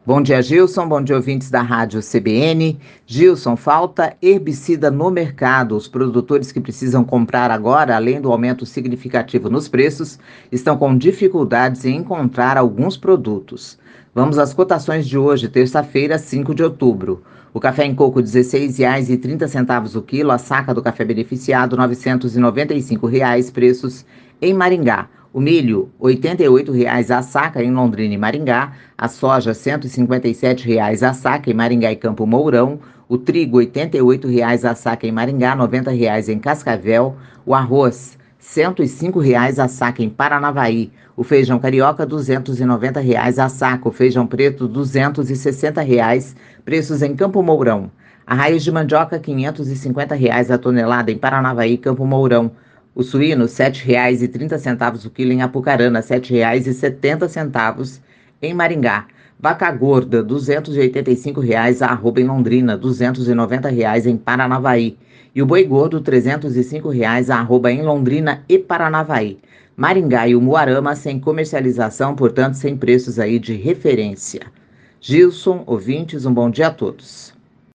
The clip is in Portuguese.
Bom dia, Gilson. Bom dia, ouvintes da Rádio CBN. Gilson, falta herbicida no mercado. Os produtores que precisam comprar agora, além do aumento significativo nos preços, estão com dificuldades em encontrar alguns produtos. Vamos às cotações de hoje, terça-feira, 5 de outubro. O café em coco, R$ 16,30 o quilo. A saca do café beneficiado, R$ 995, preços em Maringá. O milho, R$ 88,00 a saca em Londrina e Maringá. A soja, R$ 157,00 a saca em Maringá e Campo Mourão. O trigo, R$ 88,00 a saca em Maringá, R$ 90,00 em Cascavel. O arroz, R$ 105,00 a saca em Paranavaí. O feijão carioca, R$ 290,00 a saca. O feijão preto, R$ 260,00, preços em Campo Mourão. A raiz de mandioca, R$ 550,00 a tonelada em Paranavaí e Campo Mourão. O suíno, R$ 7,30 o quilo em Apucarana, R$ 7,70 em Maringá. Vaca gorda, R$ 285,00 a arroba em Londrina, R$ 290,00 em Paranavaí. E o boi gordo, R$ 305,00 a arroba em Londrina e Paranavaí. Maringá e Umuarama sem comercialização, portanto sem preços aí de referência. Gilson, ouvintes, um bom dia a todos.